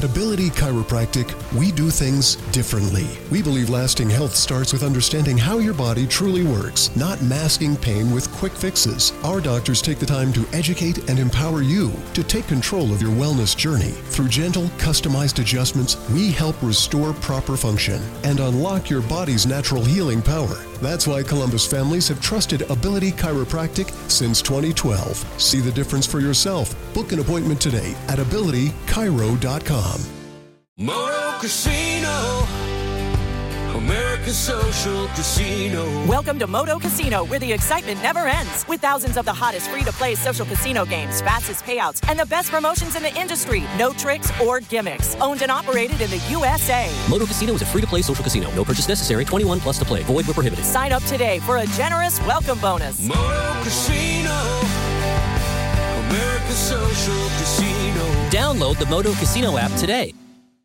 At Ability Chiropractic, we do things differently. We believe lasting health starts with understanding how your body truly works, not masking pain with quick fixes. Our doctors take the time to educate and empower you to take control of your wellness journey. Through gentle, customized adjustments, we help restore proper function and unlock your body's natural healing power. That's why Columbus families have trusted Ability Chiropractic since 2012. See the difference for yourself. Book an appointment today at abilitychiro.com. Moto Casino, America's social casino. Welcome to Moto Casino, where the excitement never ends. With thousands of the hottest free-to-play social casino games, fastest payouts, and the best promotions in the industry. No tricks or gimmicks. Owned and operated in the USA. Moto Casino is a free-to-play social casino. No purchase necessary. 21 plus to play. Void where prohibited. Sign up today for a generous welcome bonus. Moto Casino, America's social casino. Download the Moto Casino app today.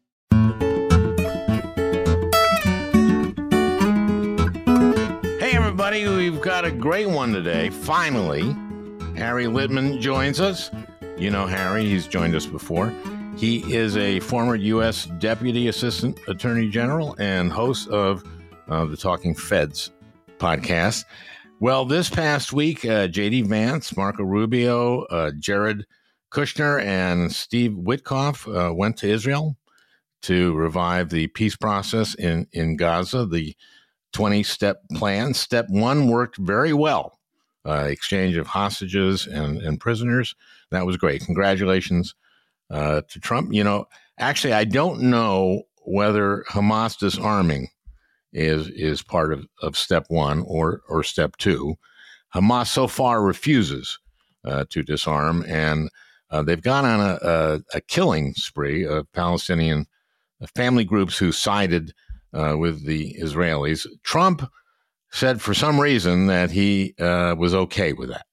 Hey, everybody. We've got a great one today. Finally, Harry Litman joins us. You know Harry. He's joined us before. He is a former U.S. Deputy Assistant Attorney General and host of the Talking Feds podcast. Well, this past week, J.D. Vance, Marco Rubio, Jared Kushner, and Steve Witkoff went to Israel to revive the peace process in Gaza, the 20-step plan. Step one worked very well. Exchange of hostages and prisoners. That was great. Congratulations to Trump. You know, actually, I don't know whether Hamas disarming is part of step one or step two. Hamas so far refuses to disarm, and they've gone on a killing spree of Palestinian family groups who sided with the Israelis. Trump said for some reason that he was okay with that.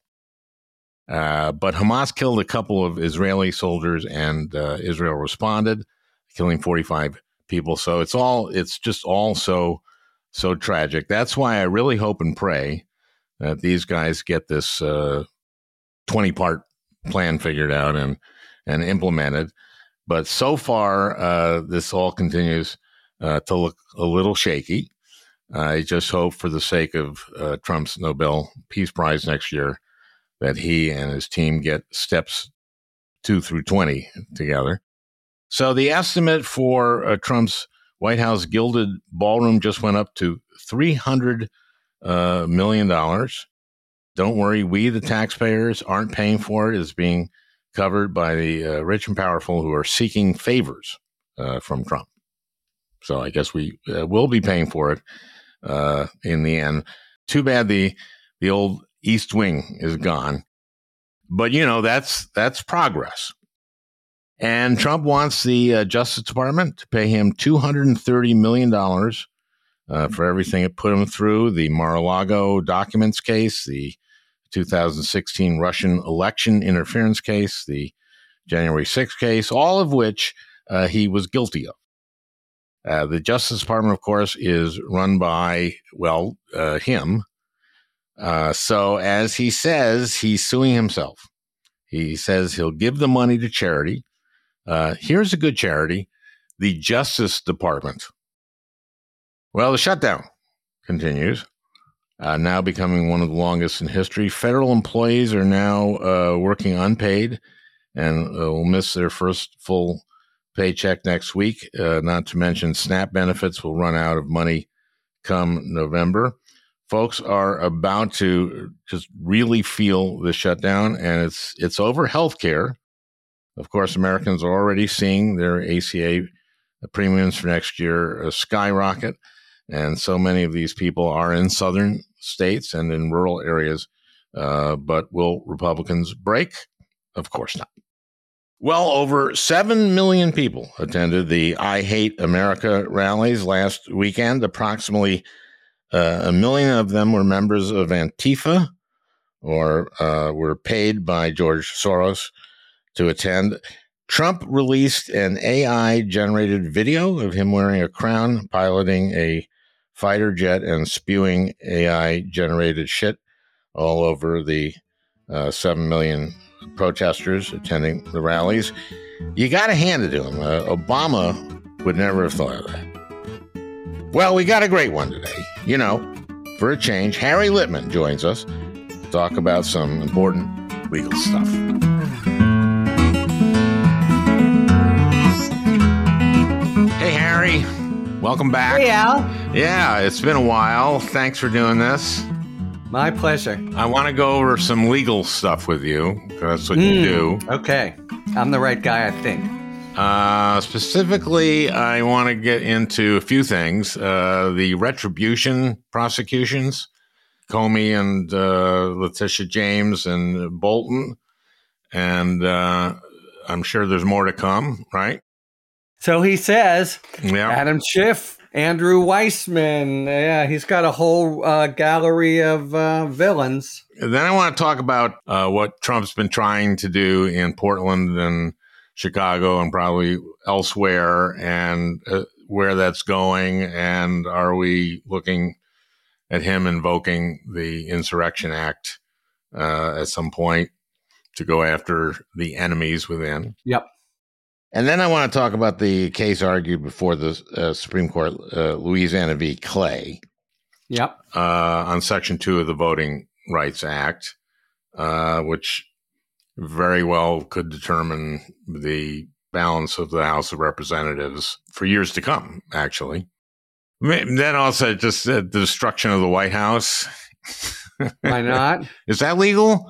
But Hamas killed a couple of Israeli soldiers, and Israel responded, killing 45 people. So it's just all so tragic. That's why I really hope and pray that these guys get this 20-part plan figured out and implemented. But so far, this all continues to look a little shaky. I just hope, for the sake of Trump's Nobel Peace Prize next year, that he and his team get steps 2 through 20 together. So the estimate for Trump's White House gilded ballroom just went up to $300 million. Don't worry, we, the taxpayers, aren't paying for it. It's being covered by the rich and powerful who are seeking favors from Trump. So I guess we will be paying for it in the end. Too bad the old East Wing is gone. But, you know, that's progress. And Trump wants the Justice Department to pay him $230 million for everything it put him through, the Mar-a-Lago documents case, the 2016 Russian election interference case, the January 6th case, all of which he was guilty of. The Justice Department, of course, is run by, him. So as he says, he's suing himself. He says he'll give the money to charity. Here's a good charity, the Justice Department. Well, the shutdown continues, now becoming one of the longest in history. Federal employees are now working unpaid and will miss their first full paycheck next week. Not to mention SNAP benefits will run out of money come November. Folks are about to just really feel the shutdown, and it's over healthcare. Of course, Americans are already seeing their ACA premiums for next year skyrocket, and so many of these people are in southern states and in rural areas. But will Republicans break? Of course not. Well, over 7 million people attended the I Hate America rallies last weekend. Approximately 1 million of them were members of Antifa or were paid by George Soros to attend. Trump released an AI-generated video of him wearing a crown, piloting a fighter jet, and spewing AI-generated shit all over the 7 million protesters attending the rallies. You got to hand it to him. Obama would never have thought of that. Well, we got a great one today. You know, for a change, Harry Litman joins us to talk about some important legal stuff. Hey, Harry. Welcome back. Hey, Al. Yeah, it's been a while. Thanks for doing this. My pleasure. I want to go over some legal stuff with you, because that's what you do. Okay. I'm the right guy, I think. Specifically, I want to get into a few things. The retribution prosecutions, Comey and Letitia James and Bolton. And I'm sure there's more to come, right? So he says, Yeah. Adam Schiff, Andrew Weissman. Yeah, he's got a whole gallery of villains. Then I want to talk about what Trump's been trying to do in Portland and Chicago and probably elsewhere, and where that's going. And are we looking at him invoking the Insurrection Act at some point to go after the enemies within? Yep. And then I want to talk about the case argued before the Supreme Court, Louisiana v. Clay, Yep. on Section 2 of the Voting Rights Act, which very well could determine the balance of the House of Representatives for years to come, actually. Then also just the destruction of the White House. Why not? Is that legal?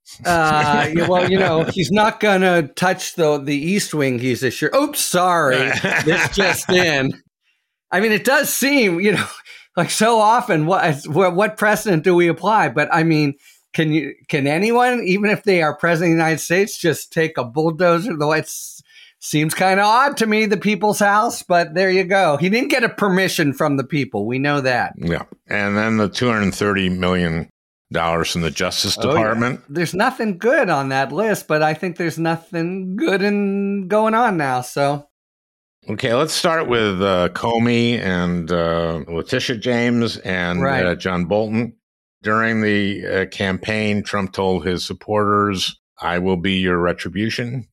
Well, you know, he's not going to touch the East Wing, he's assured. Oops, sorry. This just in. I mean, it does seem, you know, like so often, what precedent do we apply? But I mean, can anyone, even if they are president of the United States, just take a bulldozer? Though it seems kind of odd to me, the People's House, but there you go. He didn't get a permission from the people. We know that. Yeah. And then the $230 million from the Justice Department. Yeah. There's nothing good on that list, but I think there's nothing good going on now. So, okay, let's start with Comey and Letitia James and John Bolton. During the campaign, Trump told his supporters, "I will be your retribution,"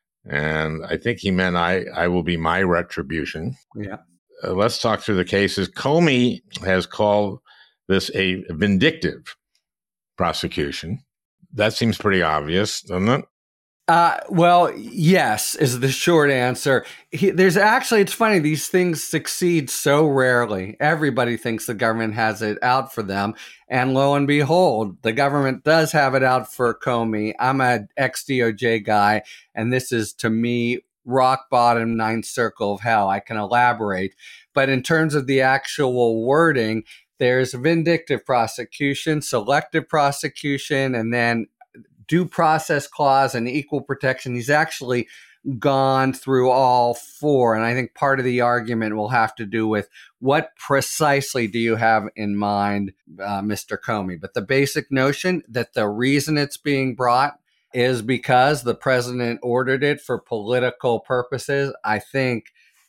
and I think he meant I will be my retribution. Yeah. Let's talk through the cases. Comey has called this a vindictive prosecution. That seems pretty obvious, doesn't it? Well, yes, is the short answer. It's funny, these things succeed so rarely. Everybody thinks the government has it out for them. And lo and behold, the government does have it out for Comey. I'm an ex-DOJ guy, and this is, to me, rock bottom, ninth circle of hell. I can elaborate. But in terms of the actual wording, there's vindictive prosecution, selective prosecution, and then due process clause and equal protection. He's actually gone through all four. And I think part of the argument will have to do with what precisely do you have in mind, Mr. Comey? But the basic notion that the reason it's being brought is because the president ordered it for political purposes, I think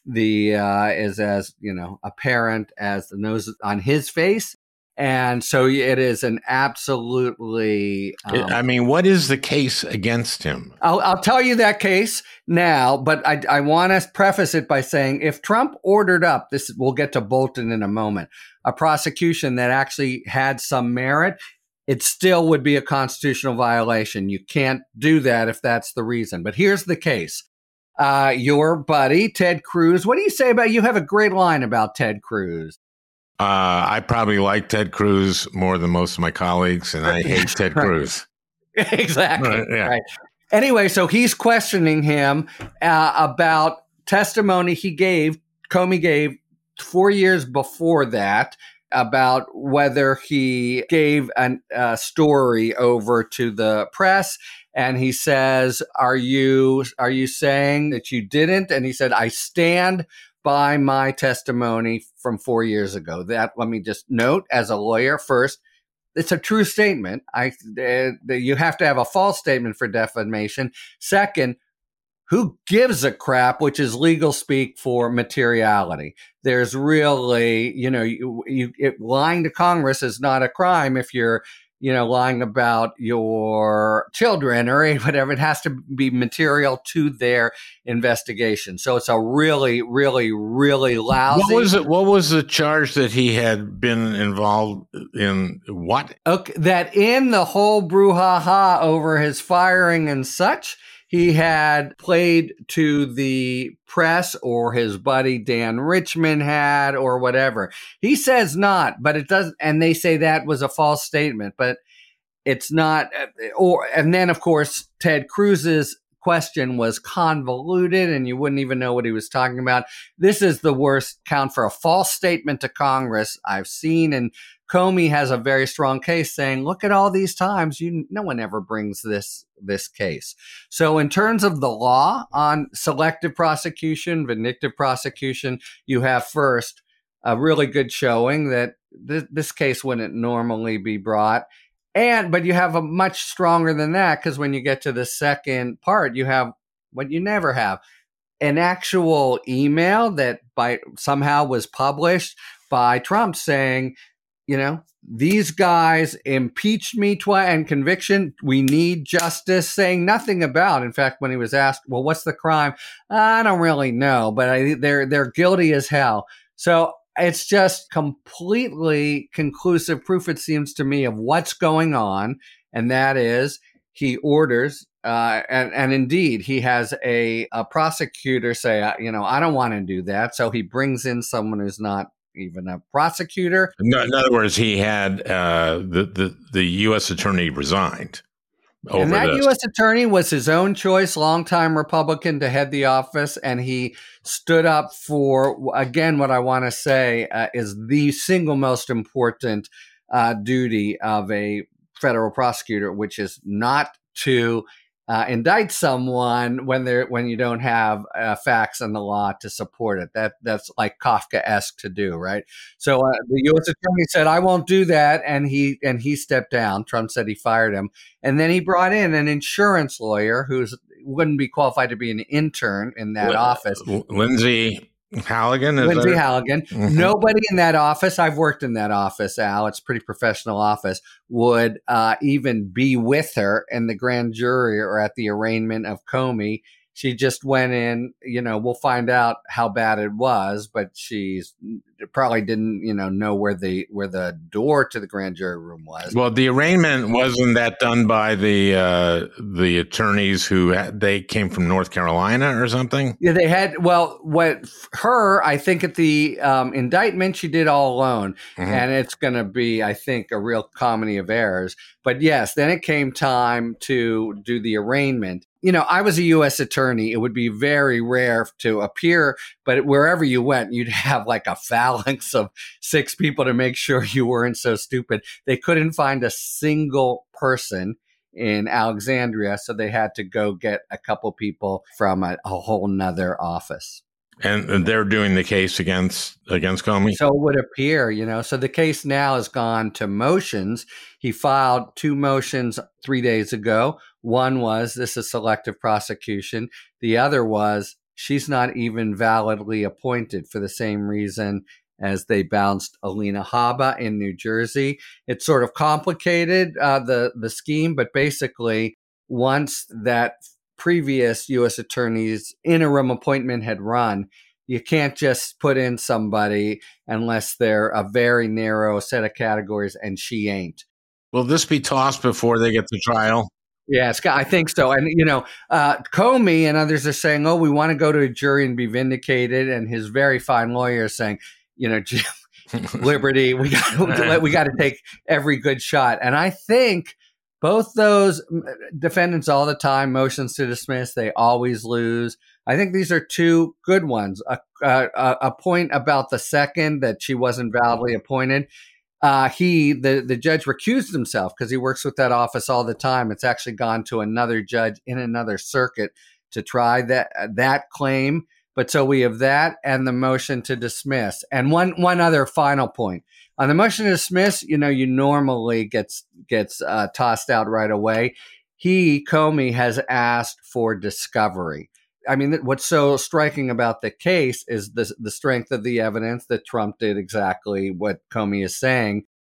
is as, you know, apparent as the nose on his face. And so it is an absolutely... I mean, what is the case against him? I'll tell you that case now, but I want to preface it by saying if Trump ordered up, we'll get to Bolton in a moment, a prosecution that actually had some merit, it still would be a constitutional violation. You can't do that if that's the reason. But here's the case. Your buddy, Ted Cruz, what do you say about, you have a great line about Ted Cruz. I probably like Ted Cruz more than most of my colleagues, and I hate Ted Cruz. Exactly. Right. Anyway, so he's questioning him about testimony Comey gave 4 years before that, about whether he gave a story over to the press. And he says, are you saying that you didn't? And he said, I stand by my testimony from 4 years ago. That, let me just note as a lawyer first, it's a true statement. You have to have a false statement for defamation. Second, who gives a crap, which is legal speak for materiality. There's really, lying to Congress is not a crime if you're lying about your children or whatever. It has to be material to their investigation. So it's a really, really, really lousy. What was the charge that he had been involved in? What? Okay, that in the whole brouhaha over his firing and such, he had played to the press, or his buddy Dan Richman had, or whatever. He says not, but it doesn't. And they say that was a false statement, but it's not. And then, of course, Ted Cruz's question was convoluted, and you wouldn't even know what he was talking about. This is the worst count for a false statement to Congress I've seen, and Comey has a very strong case saying, look at all these times, no one ever brings this case. So in terms of the law on selective prosecution, vindictive prosecution, you have first a really good showing that this case wouldn't normally be brought. But you have a much stronger than that, because when you get to the second part, you have what you never have, an actual email that somehow was published by Trump saying, these guys impeached me twice and conviction. We need justice, saying nothing about. In fact, when he was asked, well, what's the crime? I don't really know, but they're guilty as hell. So it's just completely conclusive proof, it seems to me, of what's going on. And that is, he orders, and indeed, he has a prosecutor say, I don't want to do that. So he brings in someone who's not even a prosecutor. No, in other words, he had the U.S. attorney resigned. And that U.S. attorney was his own choice, longtime Republican, to head the office. And he stood up for, again, what I want to say is the single most important duty of a federal prosecutor, which is not to indict someone when you don't have facts and the law to support it. That's like Kafka-esque to do, right? So the U.S. attorney said, "I won't do that," and he stepped down. Trump said he fired him, and then he brought in an insurance lawyer who wouldn't be qualified to be an intern in that office. Lindsay Halligan? Lindsay Halligan. Mm-hmm. Nobody in that office, I've worked in that office, Al, it's a pretty professional office, would even be with her in the grand jury or at the arraignment of Comey. She just went in, we'll find out how bad it was, but she's probably didn't, know where the door to the grand jury room was. Well, the arraignment, wasn't that done by the attorneys who they came from North Carolina or something? Yeah, they had. Well, I think at the indictment, she did all alone, mm-hmm. and it's going to be, I think, a real comedy of errors. But yes, then it came time to do the arraignment. I was a U.S. attorney. It would be very rare to appear, but wherever you went, you'd have like a phalanx of 6 people to make sure you weren't so stupid. They couldn't find a single person in Alexandria, so they had to go get a couple people from a whole nother office. And they're doing the case against Comey? So it would appear, so the case now has gone to motions. He filed 2 motions 3 days ago. One was, this is selective prosecution. The other was, she's not even validly appointed, for the same reason as they bounced Alina Habba in New Jersey. It's sort of complicated, the scheme, but basically, once that previous U.S. attorney's interim appointment had run, you can't just put in somebody unless they're a very narrow set of categories, and she ain't. Will this be tossed before they get to trial? Yes, I think so. And, Comey and others are saying, we want to go to a jury and be vindicated. And his very fine lawyer is saying, liberty, we got to take every good shot. And I think both those defendants all the time, motions to dismiss, they always lose. I think these are 2 good ones. A point about the second, that she wasn't validly appointed. The judge recused himself because he works with that office all the time. It's actually gone to another judge in another circuit to try that claim. But so we have that and the motion to dismiss. And one other final point. On the motion to dismiss, you normally gets tossed out right away. Comey has asked for discovery. I mean, what's so striking about the case is the strength of the evidence that Trump did exactly what Comey is saying.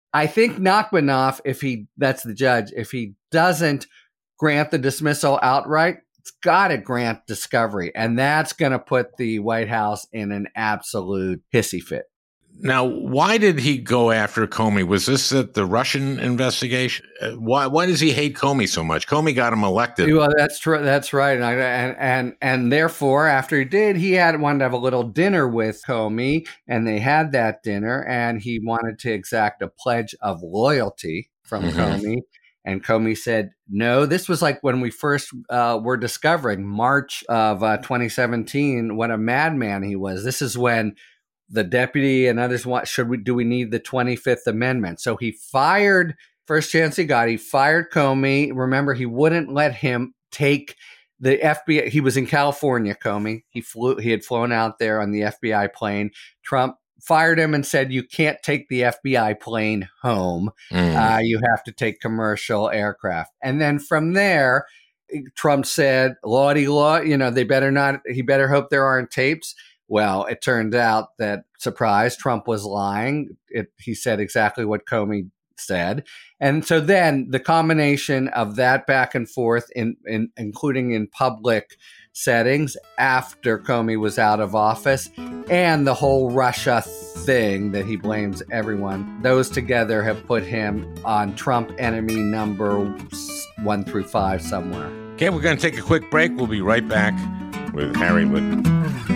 I think Nachmanoff, that's the judge, if he doesn't grant the dismissal outright, it's got to grant discovery. And that's going to put the White House in an absolute hissy fit. Now, why did he go after Comey? Was this at the Russian investigation? Why does he hate Comey so much? Comey got him elected. Well, that's true. That's right. And therefore, after he did, wanted to have a little dinner with Comey, and they had that dinner, and he wanted to exact a pledge of loyalty from Comey. And Comey said, no. This was like when we first were discovering March of 2017, what a madman he was. This is when the deputy and others do we need the 25th Amendment? So he fired, first chance he got, he fired Comey. Remember, he wouldn't let him take the FBI. He was in California, Comey. He had flown out there on the FBI plane. Trump fired him and said, you can't take the FBI plane home. You have to take commercial aircraft. And then from there, Trump said, Lordy, he better hope there aren't tapes. Well, it turned out that, surprise, Trump was lying. He said exactly what Comey said. And so then the combination of that back and forth, including in public settings after Comey was out of office, and the whole Russia thing that he blames everyone, those together have put him on Trump enemy number 1 through 5 somewhere. Okay, we're going to take a quick break. We'll be right back with Harry Litman.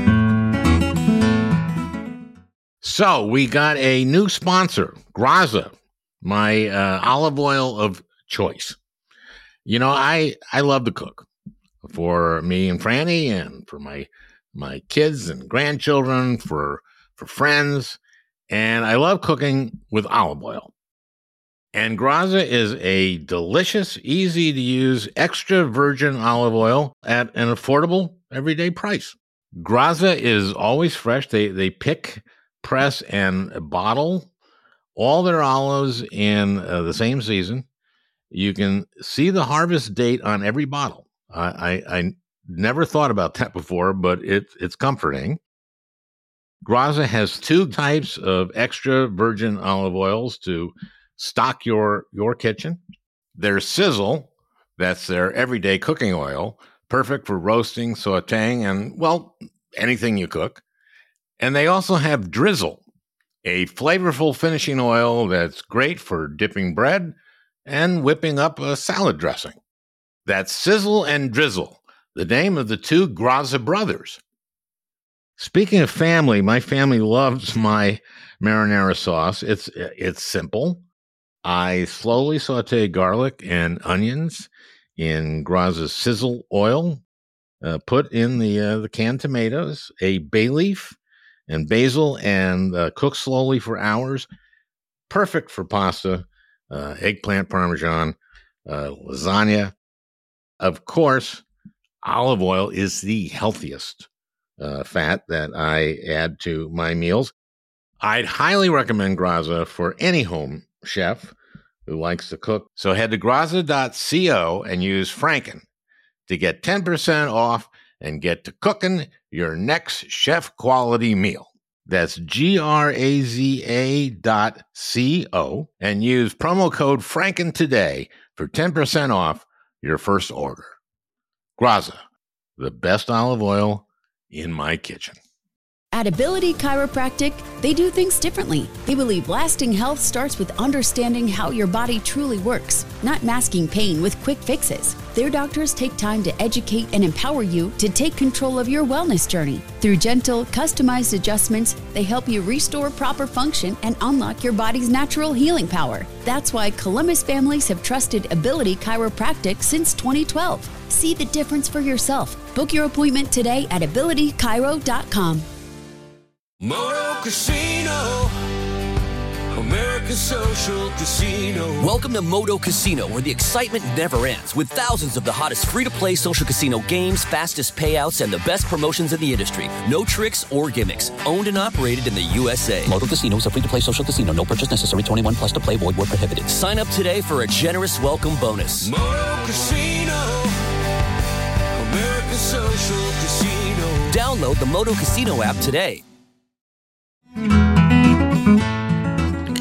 So we got a new sponsor, Graza, my olive oil of choice. You know, I love to cook for me and Franny, and for my kids and grandchildren, for friends, and I love cooking with olive oil. And Graza is a delicious, easy to use extra virgin olive oil at an affordable everyday price. Graza is always fresh. They pick, press, and bottle all their olives in the same season. You can see the harvest date on every bottle. I never thought about that before, but it's comforting. Graza has 2 types of extra virgin olive oils to stock your kitchen. There's Sizzle, that's their everyday cooking oil, perfect for roasting, sautéing, and, well, anything you cook. And they also have Drizzle, a flavorful finishing oil that's great for dipping bread and whipping up a salad dressing. That's Sizzle and Drizzle, the name of the 2 Graza brothers. Speaking of family, my family loves my marinara sauce. It's simple. I slowly saute garlic and onions in Graza's Sizzle oil. Put in the canned tomatoes, a bay leaf, and basil, and cook slowly for hours. Perfect for pasta, eggplant parmesan, lasagna. Of course, olive oil is the healthiest fat that I add to my meals. I'd highly recommend Graza for any home chef who likes to cook. So head to graza.co and use Franken to get 10% off and get to cooking your next chef-quality meal. That's graza.co and use promo code Franken today for 10% off your first order. Graza, the best olive oil in my kitchen. At Ability Chiropractic, they do things differently. They believe lasting health starts with understanding how your body truly works, not masking pain with quick fixes. Their doctors take time to educate and empower you to take control of your wellness journey. Through gentle, customized adjustments, they help you restore proper function and unlock your body's natural healing power. That's why Columbus families have trusted Ability Chiropractic since 2012. See the difference for yourself. Book your appointment today at abilitychiro.com. Moto Casino, America's social casino. Welcome to Moto Casino, where the excitement never ends, with thousands of the hottest free-to-play social casino games, fastest payouts, and the best promotions in the industry. No tricks or gimmicks. Owned and operated in the USA. Moto Casino is a free-to-play social casino. No purchase necessary. 21 plus to play. Void where prohibited. Sign up today for a generous welcome bonus. Moto Casino, America's social casino. Download the Moto Casino app today.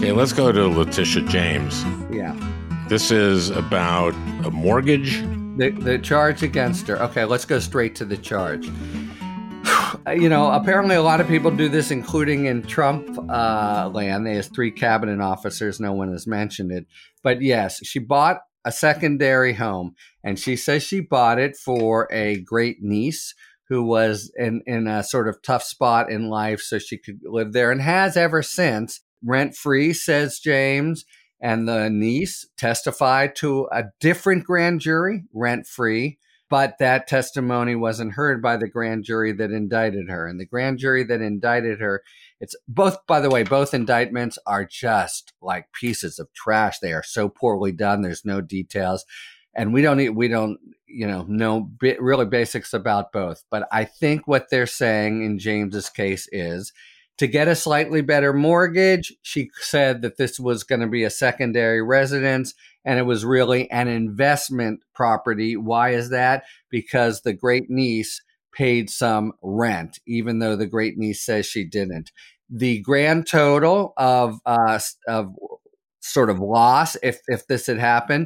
Okay, let's go to Letitia James. Yeah. This is about a mortgage. The charge against her. Okay, let's go straight to the charge. Apparently a lot of people do this, including in Trump land. They has 3 cabinet officers. No one has mentioned it. But yes, she bought a secondary home, and she says she bought it for a great niece who was in a sort of tough spot in life so she could live there, and has ever since, rent-free, says James. And the niece testified to a different grand jury, rent-free, but that testimony wasn't heard by the grand jury that indicted her. And the grand jury that indicted her, it's both, by the way, both indictments are just like pieces of trash. They are so poorly done. There's no details. And we don't know really basics about both. But I think what they're saying in James's case is, to get a slightly better mortgage, she said that this was going to be a secondary residence, and it was really an investment property. Why is that? Because the great niece paid some rent, even though the great niece says she didn't. The grand total of sort of loss, if this had happened,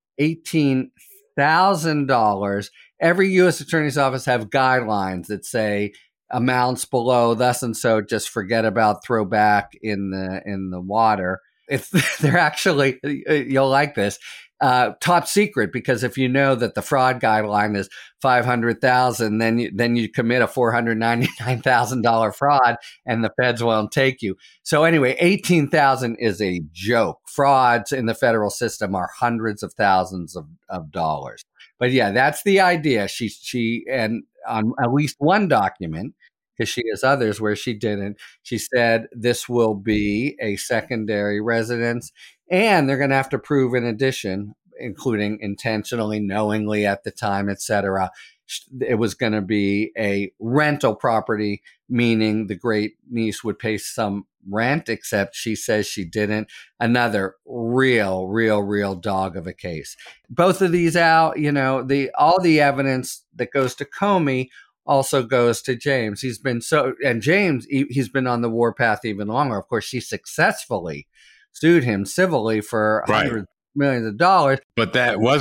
$18,000. Every U.S. Attorney's Office have guidelines that say amounts below thus and so, just forget about, throw back in the water. They're actually, you'll like this, top secret, because if you know that the fraud guideline is $500,000, then you commit a $499,000 fraud and the feds won't take you. So anyway, $18,000 is a joke. Frauds in the federal system are hundreds of thousands of dollars. But yeah, that's the idea. She and on at least one document, because she has others where she didn't, she said this will be a secondary residence, and they're going to have to prove in addition, including intentionally, knowingly at the time, etc., it was going to be a rental property, meaning the great niece would pay some rent, except she says she didn't. Another real dog of a case. Both of these out, all the evidence that goes to Comey also goes to James. He's been he's been on the warpath even longer. Of course, she successfully sued him civilly for hundreds of millions of dollars. But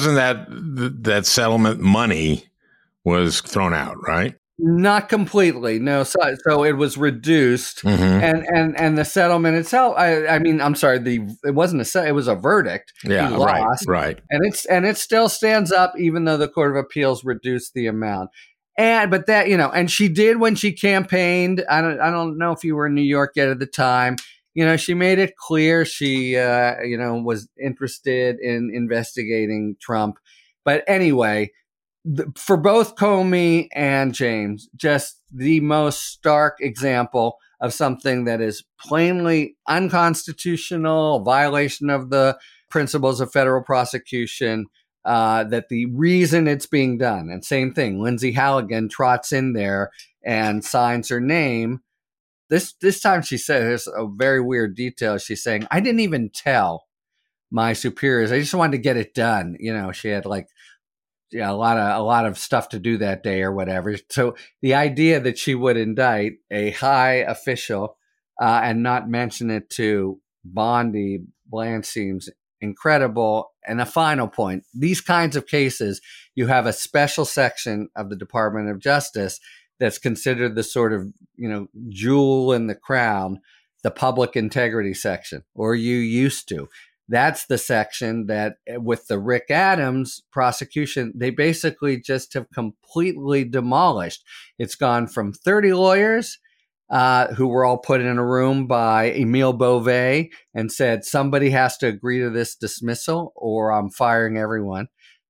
that settlement money was thrown out, right? Not completely, no. So it was reduced, and the settlement itself. I'm sorry. It wasn't it was a verdict. Yeah, he lost, right. And it still stands up, even though the Court of Appeals reduced the amount. But that, and she did when she campaigned. I don't know if you were in New York yet at the time. She made it clear she, was interested in investigating Trump. But anyway, for both Comey and James, just the most stark example of something that is plainly unconstitutional, violation of the principles of federal prosecution, that the reason it's being done, and same thing, Lindsay Halligan trots in there and signs her name. This time she says a very weird detail. She's saying, I didn't even tell my superiors. I just wanted to get it done. She had a lot of stuff to do that day or whatever. So the idea that she would indict a high official and not mention it to Bondi Blanche seems incredible. And a final point, these kinds of cases, you have a special section of the Department of Justice that's considered the sort of, jewel in the crown, the public integrity section, or you used to. That's the section that with the Rick Adams prosecution, they basically just have completely demolished. It's gone from 30 lawyers who were all put in a room by Emile Beauvais and said, somebody has to agree to this dismissal or I'm firing everyone.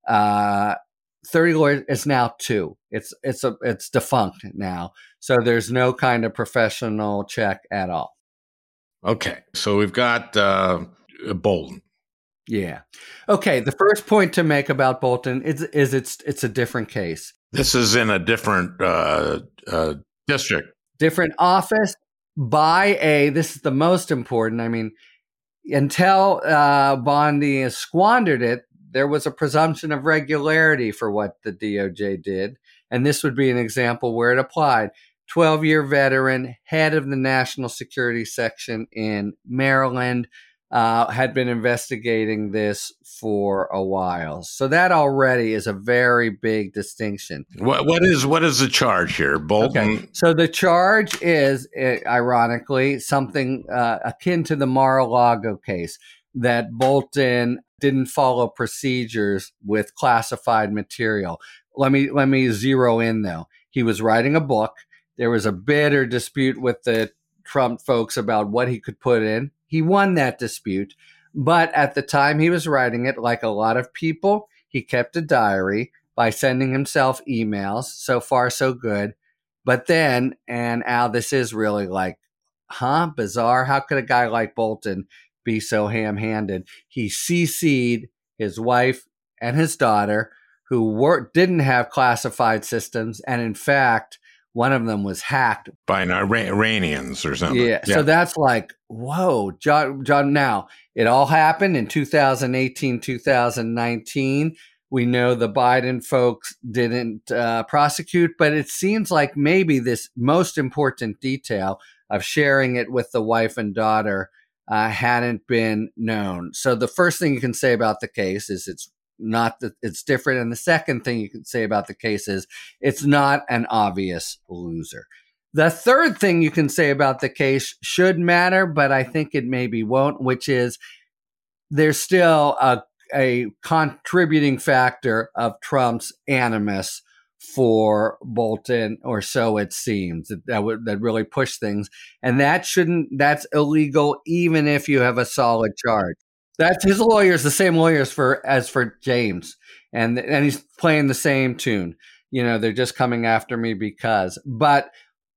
30 lawyers, it's now 2. It's defunct now. So there's no kind of professional check at all. Okay. So we've got Bolton. Yeah. Okay. The first point to make about Bolton is it's a different case. This is in a different district. Different office this is the most important. Until Bondi has squandered it, there was a presumption of regularity for what the DOJ did. And this would be an example where it applied. 12-year veteran, head of the National Security Section in Maryland, had been investigating this for a while. So that already is a very big distinction. What is the charge here, Bolton? Okay. So the charge is, ironically, something akin to the Mar-a-Lago case, that Bolton didn't follow procedures with classified material. Let me zero in, though. He was writing a book. There was a bitter dispute with the Trump folks about what he could put in. He won that dispute. But at the time he was writing it, like a lot of people, he kept a diary by sending himself emails. So far, so good. But then, and Al, this is really like, bizarre. How could a guy like Bolton be so ham-handed? He CC'd his wife and his daughter, who didn't have classified systems. And in fact, one of them was hacked by Iranians or something. Yeah. So that's like, whoa, John. Now, it all happened in 2018, 2019. We know the Biden folks didn't prosecute, but it seems like maybe this most important detail of sharing it with the wife and daughter hadn't been known. So the first thing you can say about the case is it's not that it's different. And the second thing you can say about the case is it's not an obvious loser. The third thing you can say about the case should matter, but I think it maybe won't, which is there's still a contributing factor of Trump's animus for Bolton, or so it seems, that really pushed things. And that's illegal, even if you have a solid charge. That's his lawyers, the same lawyers as for James. And he's playing the same tune. They're just coming after me because. But,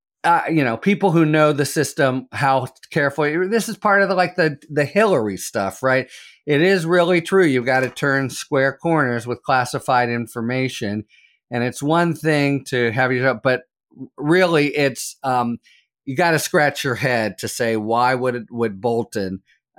people who know the system, how carefully, this is part of the Hillary stuff, right? It is really true. You've got to turn square corners with classified information. And it's one thing to have but really it's, you got to scratch your head to say, why would Bolton,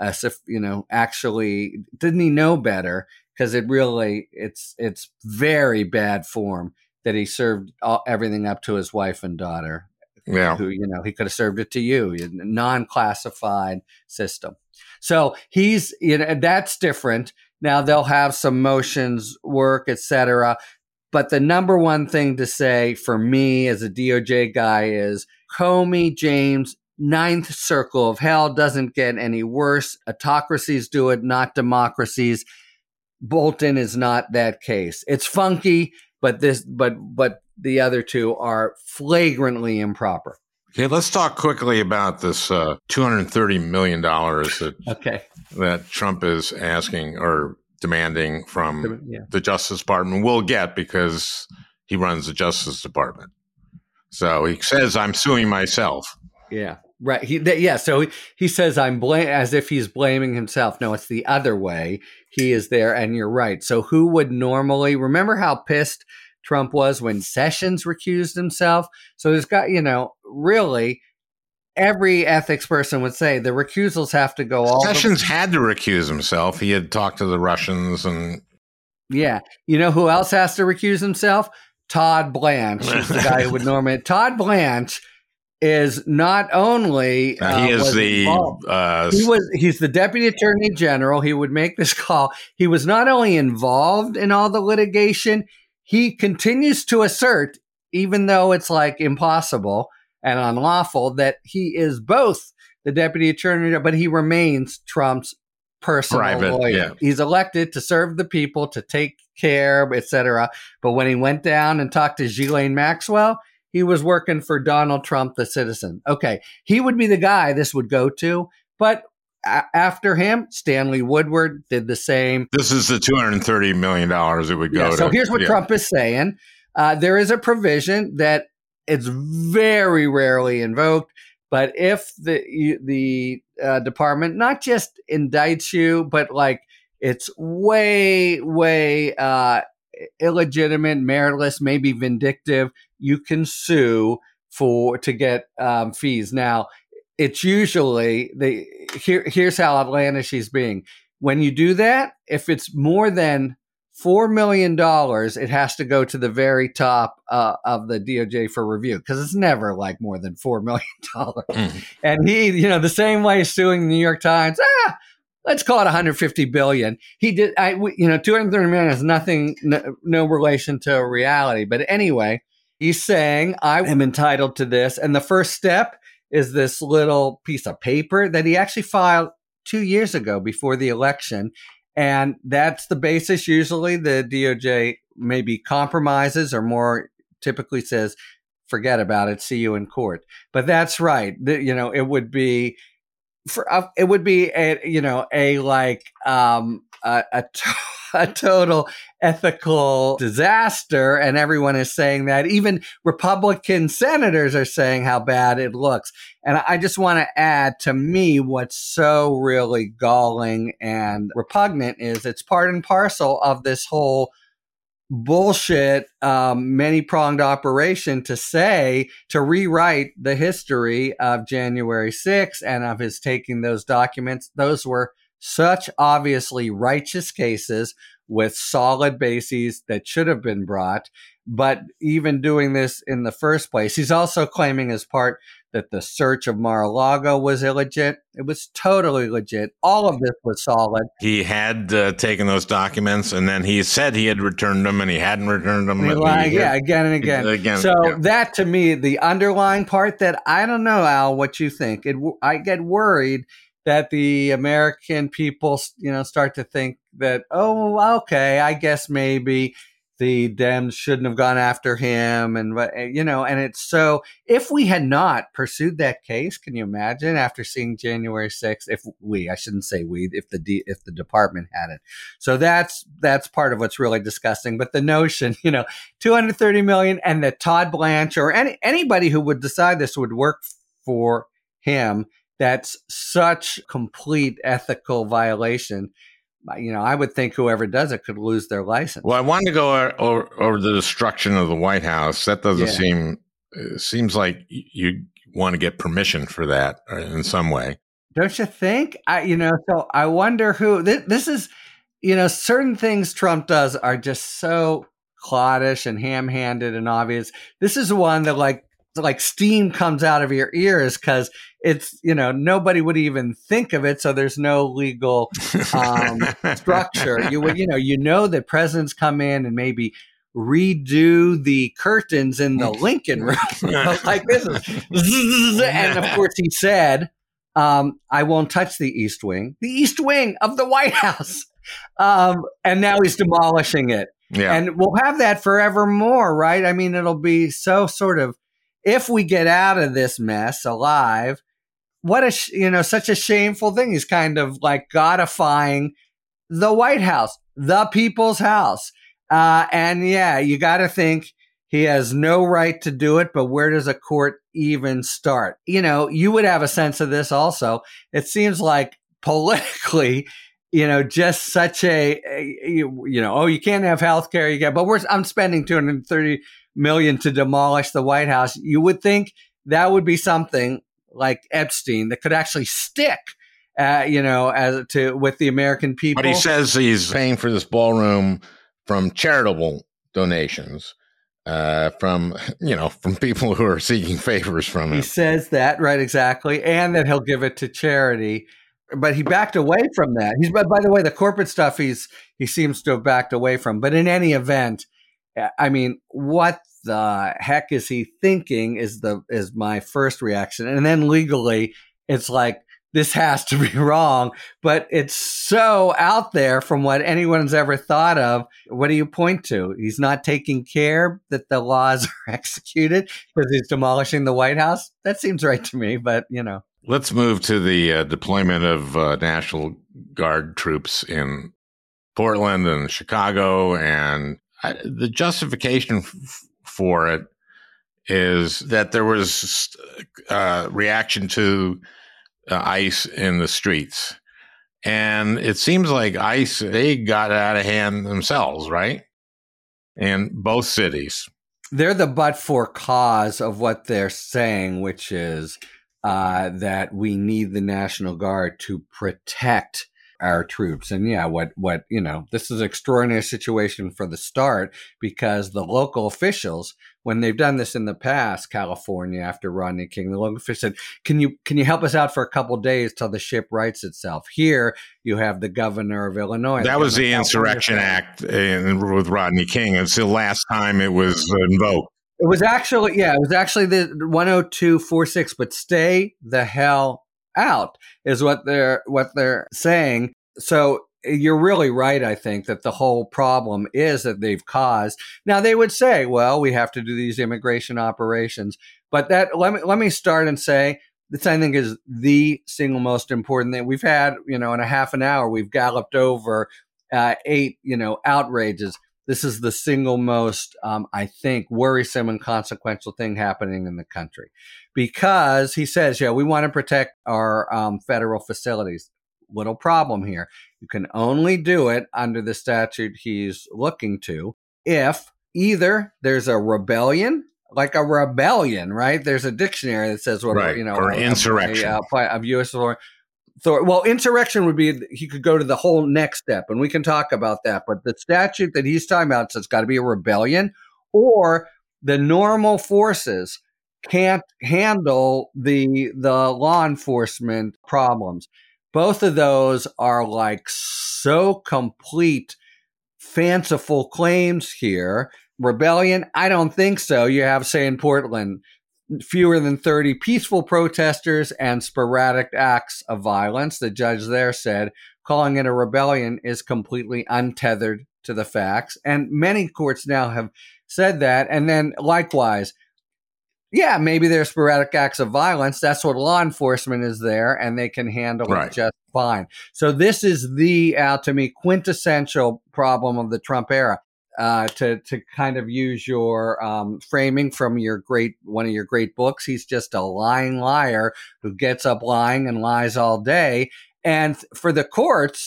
actually, didn't he know better? Because it's very bad form that he served everything up to his wife and daughter. Yeah. Who, he could have served it to you, non-classified system. So that's different. Now they'll have some motions work, etc. But the number one thing to say for me as a DOJ guy is Comey, James, ninth circle of hell, doesn't get any worse. Autocracies do it, not democracies. Bolton is not that case. It's funky, but the other two are flagrantly improper. Okay, let's talk quickly about this $230 million that Trump is asking or demanding from the Justice Department. Will get because he runs the Justice Department. So he says, "I'm suing myself." Yeah. Right. So he says as if he's blaming himself. No, it's the other way. He is there, and you're right. So who would normally remember how pissed Trump was when Sessions recused himself? So there's got, really every ethics person would say the recusals have to go all. Sessions had to recuse himself. He had talked to the Russians and. Yeah. Who else has to recuse himself? Todd Blanche is the guy who would normally. Todd Blanche is not only he is he's the deputy attorney general. He would make this call. He was not only involved in all the litigation, he continues to assert, even though it's impossible and unlawful, that he is both the deputy attorney general, but he remains Trump's personal lawyer. Yeah. He's elected to serve the people, to take care, etc. But when he went down and talked to Ghislaine Maxwell, he was working for Donald Trump, the citizen. Okay, he would be the guy this would go to. But after him, Stanley Woodward did the same. This is the $230 million it would go to. So here's what Trump is saying. There is a provision that it's very rarely invoked. But if the department not just indicts you, but it's way, way illegitimate, meritless, maybe vindictive, you can sue to get fees. Now, it's usually here's how outlandish he's being. When you do that, if it's more than $4 million, it has to go to the very top of the DOJ for review, because it's never more than $4 million. And he, the same way suing the New York Times, let's call it 150 billion. He did, 230 million has nothing, no relation to reality. But anyway, he's saying, I am entitled to this. And the first step is this little piece of paper that he actually filed 2 years ago before the election. And that's the basis. Usually the DOJ maybe compromises or more typically says, forget about it, see you in court. But that's right. It would be a total ethical disaster. And everyone is saying that. Even Republican senators are saying how bad it looks. And I just want to add, to me, what's so really galling and repugnant is it's part and parcel of this whole bullshit, many-pronged operation to rewrite the history of January 6th and of his taking those documents. Those were such obviously righteous cases with solid bases that should have been brought. But even doing this in the first place, he's also claiming as part that the search of Mar-a-Lago was illegit. It was totally legit. All of this was solid. He had taken those documents, and then he said he had returned them, and he hadn't returned them. Again and again. That, to me, the underlying part that I don't know, Al, what you think. I get worried that the American people, start to think that, oh, okay, I guess maybe the Dems shouldn't have gone after him. And it's so, if we had not pursued that case, can you imagine after seeing January 6th, if the department had it. So that's part of what's really disgusting. But the notion, 230 million and that Todd Blanche or anybody who would decide this would work for him, that's such complete ethical violation. I would think whoever does it could lose their license. Well, I wanted to go over the destruction of the White House. That doesn't seems like you want to get permission for that in some way. Don't you think? So I wonder who this is. Certain things Trump does are just so cloddish and ham-handed and obvious. This is one that like steam comes out of your ears because it's, nobody would even think of it. So there's no legal structure. That presidents come in and maybe redo the curtains in the Lincoln room. Like this is, and of course he said, I won't touch the East Wing of the White House. And now he's demolishing it. Yeah. And we'll have that forevermore, right? I mean, it'll be so sort of, if we get out of this mess alive, such a shameful thing. He's kind of like godifying the White House, the people's house. You got to think he has no right to do it, but where does a court even start? You would have a sense of this also. It seems like politically, just such you can't have health care, but I'm spending $230 million to demolish the White House. You would think that would be something like Epstein that could actually stick, with the American people. But he says he's paying for this ballroom from charitable donations, from people who are seeking favors from him. He says that, right, exactly, and that he'll give it to charity. But he backed away from that. By the way, the corporate stuff he seems to have backed away from. But in any event, I mean, what the heck is he thinking is my first reaction. And then legally, it's like, this has to be wrong, but it's so out there from what anyone's ever thought of. What do you point to? He's not taking care that the laws are executed because he's demolishing the White House? That seems right to me, but Let's move to the deployment of National Guard troops in Portland and Chicago. And the justification for it is that there was reaction to ICE in the streets. And it seems like ICE, they got out of hand themselves, right? In both cities. They're the but-for cause of what they're saying, which is that we need the National Guard to protect our troops. And this is an extraordinary situation for the start because the local officials, when they've done this in the past, California after Rodney King, the local official said, "Can you help us out for a couple of days till the ship rights itself?" Here, you have the governor of Illinois. That was the Insurrection Act with Rodney King. It's the last time it was invoked. It was actually the 10246, but stay the hell out is what they're saying. So you're really right, I think, that the whole problem is that they've caused. Now, they would say, well, we have to do these immigration operations. But let me start and say, this, I think, is the single most important thing. We've had, in a half an hour, we've galloped over 8, outrages. This is the single most, I think, worrisome and consequential thing happening in the country. Because he says, we want to protect our federal facilities. Little problem here. You can only do it under the statute he's looking to if either there's a rebellion, like a rebellion, right? There's a dictionary that says what, right, or insurrection of U.S. Well, insurrection would be, he could go to the whole next step, and we can talk about that. But the statute that he's talking about says it's got to be a rebellion, or the normal forces can't handle the law enforcement problems. Both of those are like so complete, fanciful claims here. Rebellion, I don't think so. You have, say, in Portland, fewer than 30 peaceful protesters and sporadic acts of violence. The judge there said calling it a rebellion is completely untethered to the facts. And many courts now have said that. And then likewise, maybe there's sporadic acts of violence. That's what law enforcement is there, and they can handle it just fine. So this is to me, quintessential problem of the Trump era. To kind of use your framing from one of your great books, he's just a lying liar who gets up lying and lies all day. And for the courts,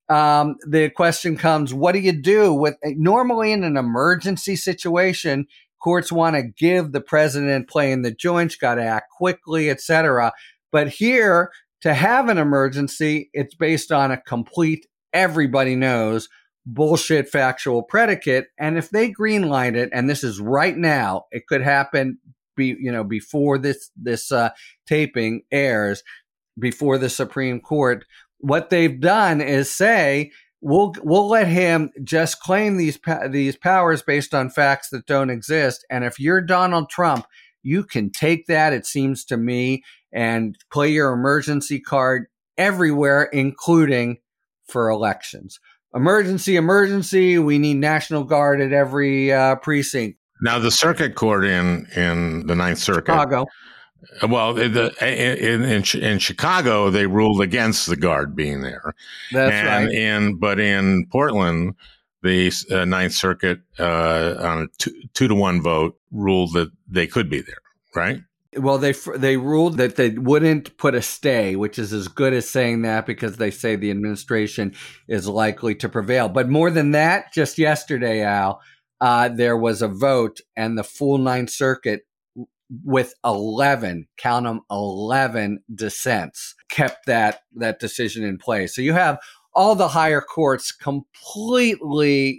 the question comes: what do you do with normally in an emergency situation? Courts want to give the president playing the joints, got to act quickly, etc. But here, to have an emergency, it's based on a complete, everybody knows, bullshit factual predicate. And if they greenlight it, and this is right now, it could happen before this taping airs, before the Supreme Court. What they've done is say, We'll let him just claim these powers based on facts that don't exist. And if you're Donald Trump, you can take that, it seems to me, and play your emergency card everywhere, including for elections. Emergency, we need National Guard at every precinct. Now, the circuit court in the Ninth Circuit, Chicago. Well, in Chicago, they ruled against the Guard being there. That's right. But in Portland, the Ninth Circuit, on a 2-1 vote, ruled that they could be there, right? Well, they ruled that they wouldn't put a stay, which is as good as saying that, because they say the administration is likely to prevail. But more than that, just yesterday, Al, there was a vote, and the full Ninth Circuit, with 11 dissents, kept that decision in place. So you have all the higher courts completely,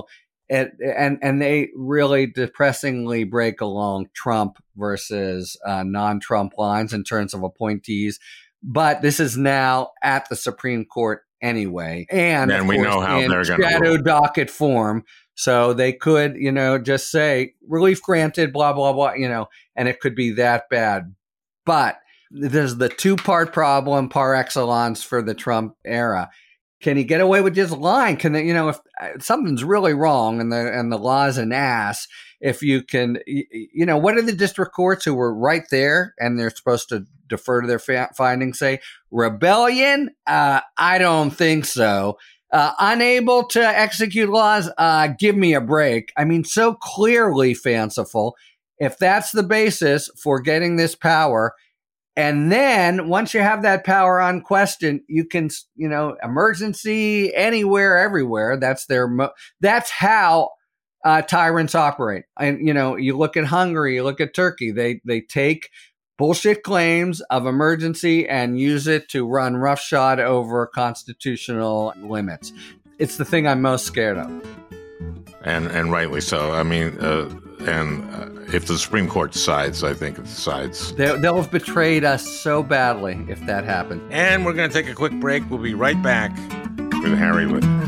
and they really depressingly break along Trump versus non-Trump lines in terms of appointees. But this is now at the Supreme Court anyway. And we know how they're going to shadow docket form. So they could, just say relief granted, blah, blah, blah, and it could be that bad. But there's the 2-part problem par excellence for the Trump era. Can he get away with just lying? Can they, if something's really wrong and the law's an ass, if you can, what are the district courts who were right there and they're supposed to defer to their findings say? Rebellion? I don't think so. Unable to execute laws? Give me a break. I mean, so clearly fanciful. If that's the basis for getting this power, and then once you have that power unquestioned, you can, emergency anywhere, everywhere. That's how tyrants operate. And, you look at Hungary, you look at Turkey, they take bullshit claims of emergency and use it to run roughshod over constitutional limits. It's the thing I'm most scared of. And rightly so. I mean, if the Supreme Court decides, I think it decides. They'll have betrayed us so badly if that happened. And we're going to take a quick break. We'll be right back with Harry Litman.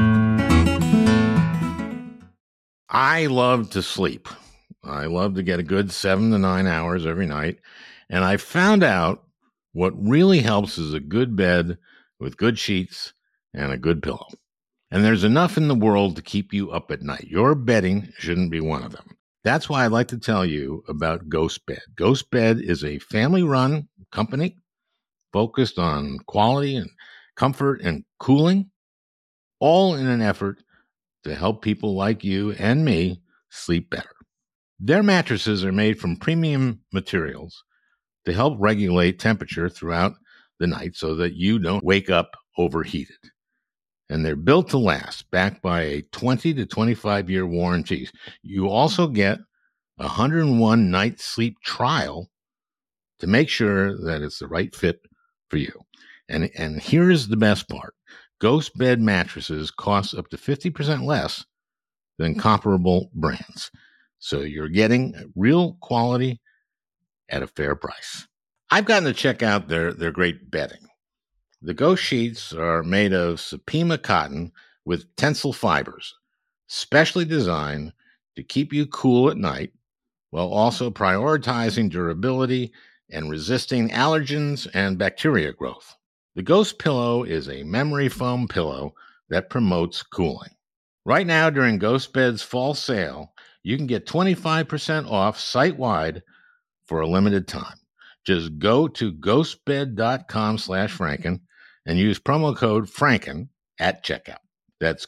I love to sleep. I love to get a good 7 to 9 hours every night. And I found out what really helps is a good bed with good sheets and a good pillow. And there's enough in the world to keep you up at night. Your bedding shouldn't be one of them. That's why I'd like to tell you about Ghost Bed. Ghost Bed is a family-run company focused on quality and comfort and cooling, all in an effort to help people like you and me sleep better. Their mattresses are made from premium materials to help regulate temperature throughout the night so that you don't wake up overheated. And they're built to last, backed by a 20 to 25-year warranty. You also get a 101-night sleep trial to make sure that it's the right fit for you. And here's the best part. Ghost Bed mattresses cost up to 50% less than comparable brands. So you're getting real quality at a fair price. I've gotten to check out their great bedding. The Ghost sheets are made of Supima cotton with tensile fibers, specially designed to keep you cool at night while also prioritizing durability and resisting allergens and bacteria growth. The Ghost pillow is a memory foam pillow that promotes cooling. Right now, during Ghost Bed's fall sale, you can get 25% off site-wide for a limited time. Just go to ghostbed.com/Franken and use promo code Franken at checkout. That's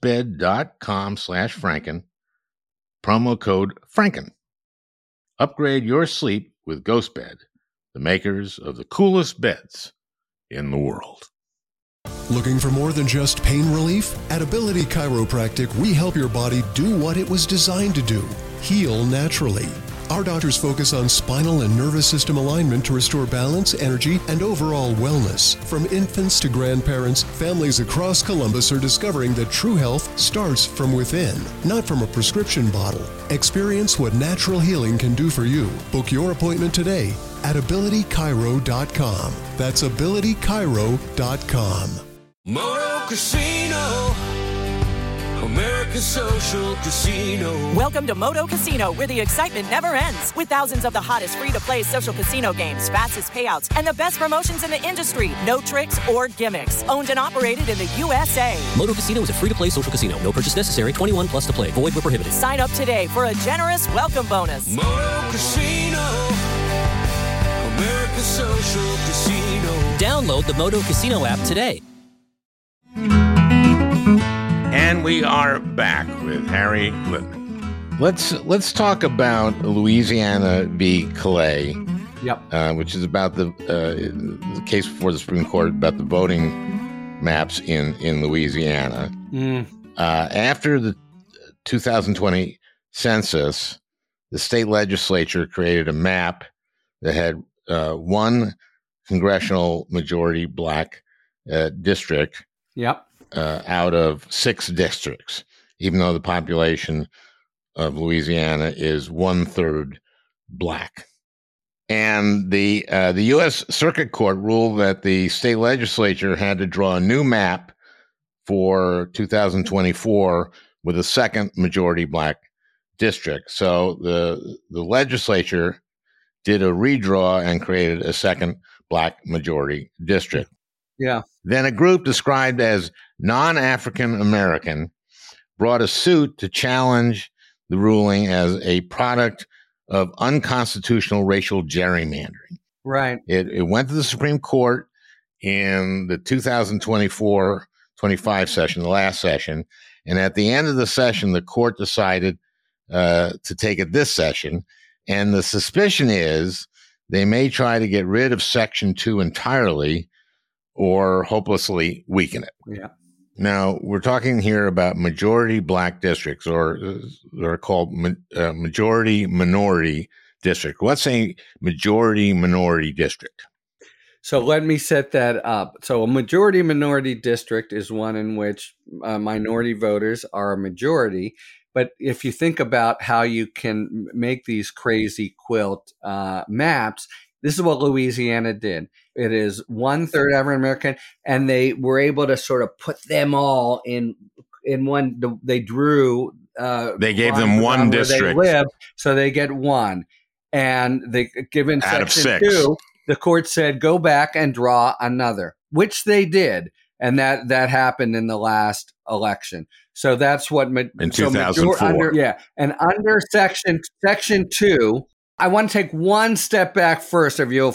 ghostbed.com/Franken, promo code Franken. Upgrade your sleep with Ghost Bed, the makers of the coolest beds in the world. Looking for more than just pain relief? At Ability Chiropractic, we help your body do what it was designed to do, heal naturally. Our doctors focus on spinal and nervous system alignment to restore balance, energy, and overall wellness. From infants to grandparents, families across Columbus are discovering that true health starts from within, not from a prescription bottle. Experience what natural healing can do for you. Book your appointment today at abilitychiro.com. That's abilitychiro.com. Moto Casino, America's social casino. Welcome to Moto Casino, where the excitement never ends. With thousands of the hottest free-to-play social casino games, fastest payouts, and the best promotions in the industry. No tricks or gimmicks. Owned and operated in the USA. Moto Casino is a free-to-play social casino. No purchase necessary. 21 plus to play. Void where prohibited. Sign up today for a generous welcome bonus. Moto Casino, America's social casino. Download the Moto Casino app today. And we are back with Harry Litman. Let's talk about Louisiana v. Clay, which is about the case before the Supreme Court about the voting maps in Louisiana. After the 2020 census, the state legislature created a map that had one congressional majority black district. Out of 6 districts, even though the population of Louisiana is 1/3 black. And the U.S. Circuit Court ruled that the state legislature had to draw a new map for 2024 with a second majority black district. So the legislature did a redraw and created a second black majority district. Then a group described as non-African American brought a suit to challenge the ruling as a product of unconstitutional racial gerrymandering. It went to the Supreme Court in the 2024-25 session, the last session. And at the end of the session, the court decided to take it this session. And the suspicion is they may try to get rid of Section 2 entirely or hopelessly weaken it. Now, we're talking here about majority black districts, or they're called majority minority district. What's a majority minority district? So let me set that up. So a majority minority district is one in which minority voters are a majority, But if you think about how you can make these crazy quilt maps, this is what Louisiana did. It is 1/3 African American, and they were able to sort of put them all in one. They drew. They gave them one district, they live, so they get one. And they given out of Section 6. 2, the court said go back and draw another, which they did, and that happened in the last election. So that's what in 2004. and under Section 2. I want to take one step back first.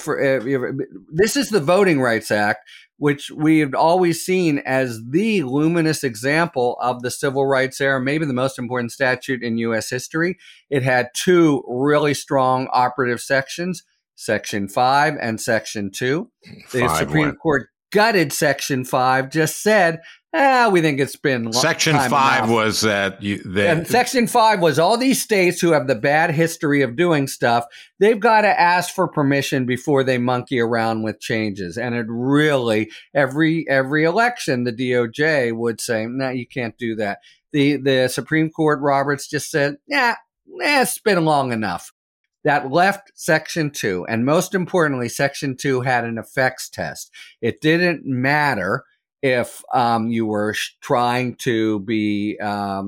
This is the Voting Rights Act, which we've always seen as the luminous example of the civil rights era, maybe the most important statute in U.S. history. It had 2 really strong operative sections, Section 5 and Section 2. The Supreme Court gutted Section 5, just said, we think it's been Section 5 was that and Section 5 was all these states who have the bad history of doing stuff, they've got to ask for permission before they monkey around with changes. And it really, every election, the DOJ would say, no, you can't do that. The Supreme Court, Roberts, just said, it's been long enough. That left Section 2. And most importantly, Section 2 had an effects test. It didn't matter if you were trying to be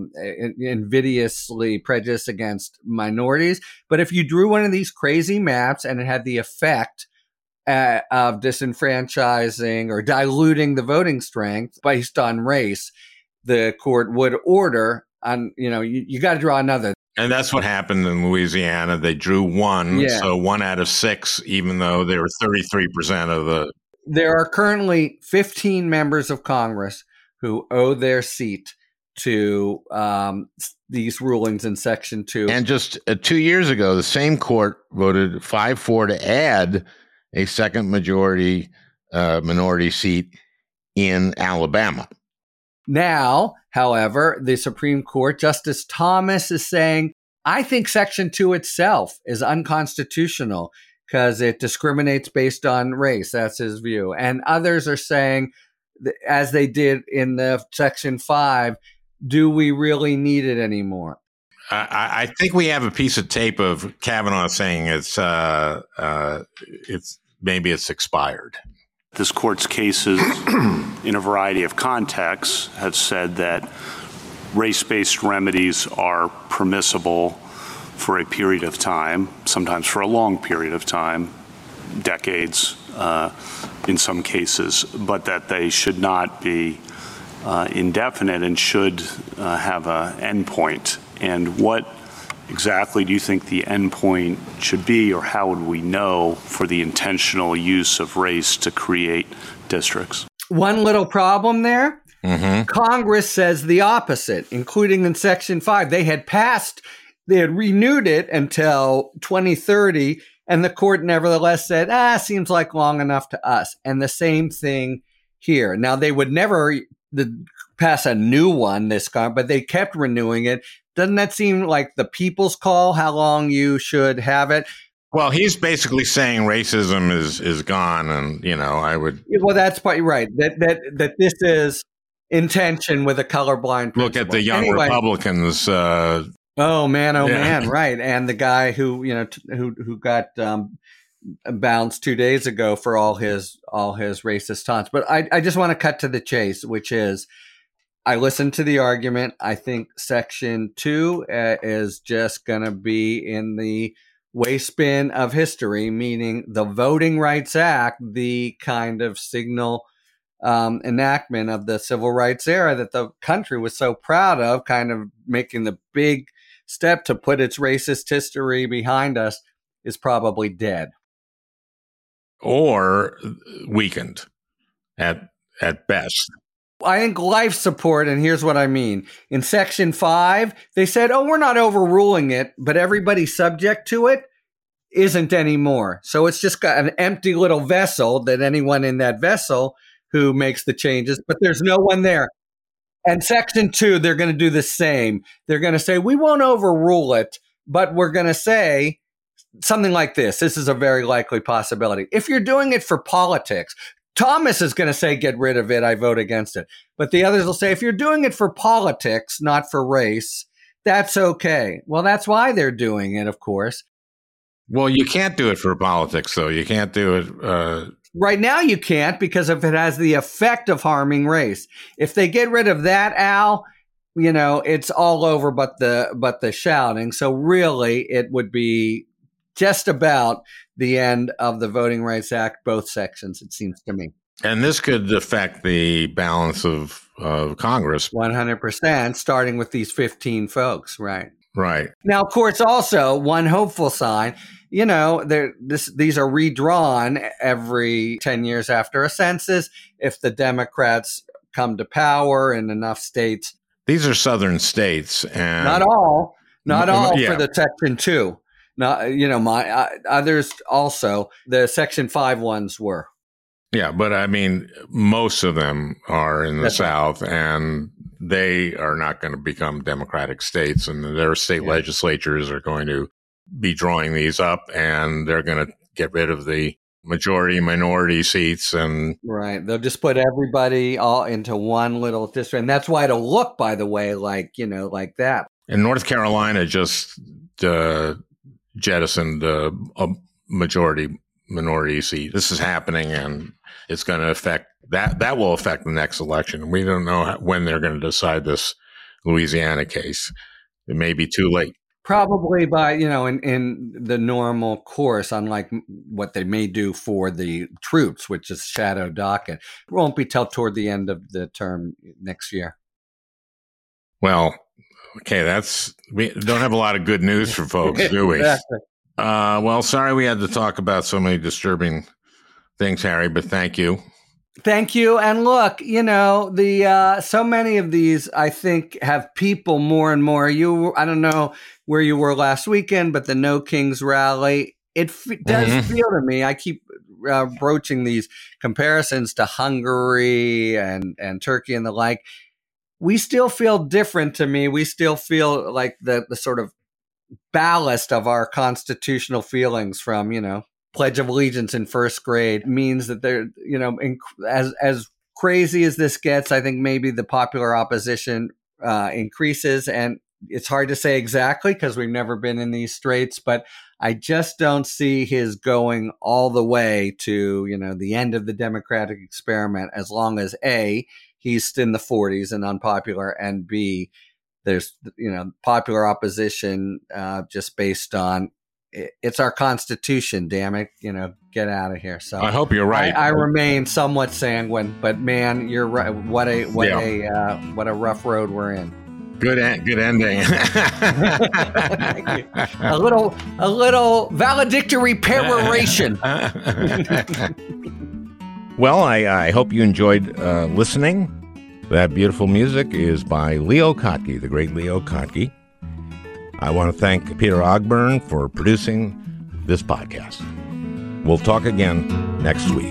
invidiously prejudiced against minorities. But if you drew one of these crazy maps and it had the effect of disenfranchising or diluting the voting strength based on race, the court would order, you got to draw another. And that's what happened in Louisiana. They drew one, so 1 out of 6, even though they were 33% of the... There are currently 15 members of Congress who owe their seat to these rulings in Section 2. And just 2 years ago, the same court voted 5-4 to add a second minority seat in Alabama. Now, however, the Supreme Court, Justice Thomas is saying, I think Section 2 itself is unconstitutional because it discriminates based on race. That's his view. And others are saying, as they did in the Section 5, do we really need it anymore? I think we have a piece of tape of Kavanaugh saying it's maybe it's expired. This court's cases in a variety of contexts have said that race-based remedies are permissible for a period of time, sometimes for a long period of time, decades in some cases, but that they should not be indefinite and should have an endpoint. And what exactly do you think the endpoint should be, or how would we know for the intentional use of race to create districts? One little problem there. Mm-hmm. Congress says the opposite, including in Section 5. They had renewed it until 2030, and the court nevertheless said, seems like long enough to us. And the same thing here. Now, they would never pass a new one but they kept renewing it. Doesn't that seem like the people's call, how long you should have it? Well, he's basically saying racism is gone, and I would. Well, that's probably right. That this is intention with a colorblind principle. Look at the young Republicans. Oh man, right. And the guy who got bounced 2 days ago for all his racist taunts. But I just want to cut to the chase, which is, I listened to the argument. I think Section 2 is just going to be in the waste bin of history, meaning the Voting Rights Act, the kind of signal enactment of the civil rights era that the country was so proud of, kind of making the big step to put its racist history behind us, is probably dead. Or weakened at best. I think life support, and here's what I mean. In Section 5, they said, we're not overruling it, but everybody subject to it isn't anymore. So it's just got an empty little vessel that anyone in that vessel who makes the changes, but there's no one there. And Section 2, they're going to do the same. They're going to say, we won't overrule it, but we're going to say something like this. This is a very likely possibility. If you're doing it for politics, Thomas is going to say, get rid of it. I vote against it. But the others will say, if you're doing it for politics, not for race, that's okay. Well, that's why they're doing it, of course. Well, you can't do it for politics, though. You can't do it. Right now you can't, because if it has the effect of harming race. If they get rid of that, Al, it's all over but the shouting. So really it would be just about the end of the Voting Rights Act, both sections, it seems to me. And this could affect the balance of Congress. 100%, starting with these 15 folks, right? Right. Now, of course, also one hopeful sign, these are redrawn every 10 years after a census. If the Democrats come to power in enough states. These are southern states. And not all for the Section 2. Others also, the Section 5 ones were. Yeah, but I mean, most of them are in the That's South, and they are not going to become Democratic states, and their state legislatures are going to be drawing these up, and they're going to get rid of the majority-minority seats. And right. They'll just put everybody all into one little district. And that's why it'll look, by the way, like that. And North Carolina just jettisoned a majority-minority seat. This is happening, and it's going to affect that will affect the next election. We don't know when they're going to decide this Louisiana case. It may be too late. Probably by, in the normal course, unlike what they may do for the troops, which is shadow docket. It won't be till toward the end of the term next year. Well, okay, we don't have a lot of good news for folks, do we? Exactly. Well, sorry we had to talk about so many disturbing things, Harry, but thank you. Thank you. And look, so many of these, I think, have people more and more. I don't know where you were last weekend, but the No Kings rally, it does feel to me, I keep broaching these comparisons to Hungary and Turkey and the like. We still feel different to me. We still feel like the sort of ballast of our constitutional feelings from, Pledge of Allegiance in first grade means that they're, as crazy as this gets, I think maybe the popular opposition increases. And it's hard to say exactly because we've never been in these straits, but I just don't see his going all the way to, the end of the Democratic experiment, as long as A, he's in the 40s and unpopular, and B, there's, popular opposition just based on it's our Constitution, damn it, get out of here. So I hope you're right. I remain somewhat sanguine, but man, you're right. What a rough road we're in. Good ending. Thank you. A little valedictory peroration. Well, I hope you enjoyed listening. That beautiful music is by Leo Kottke, the great Leo Kottke. I want to thank Peter Ogburn for producing this podcast. We'll talk again next week.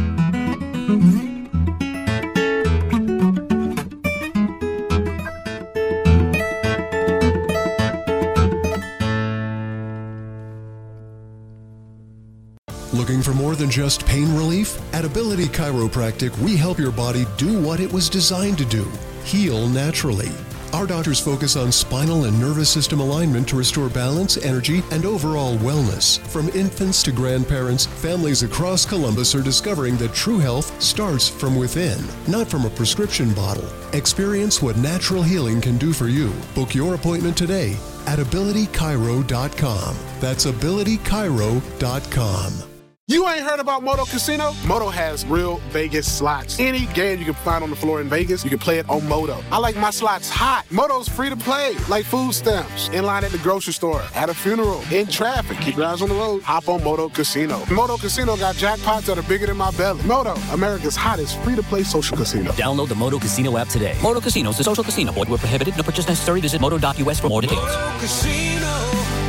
Looking for more than just pain relief? At Ability Chiropractic, we help your body do what it was designed to do: heal naturally. Our doctors focus on spinal and nervous system alignment to restore balance, energy, and overall wellness. From infants to grandparents, families across Columbus are discovering that true health starts from within, not from a prescription bottle. Experience what natural healing can do for you. Book your appointment today at abilitychiro.com. That's abilitychiro.com. You ain't heard about Moto Casino? Moto has real Vegas slots. Any game you can find on the floor in Vegas, you can play it on Moto. I like my slots hot. Moto's free to play, like food stamps. In line at the grocery store, at a funeral, in traffic. Keep your eyes on the road. Hop on Moto Casino. Moto Casino got jackpots that are bigger than my belly. Moto, America's hottest free-to-play social casino. Download the Moto Casino app today. Moto Casino is a social casino. Void where prohibited. No purchase necessary. Visit moto.us for more details. Moto Casino.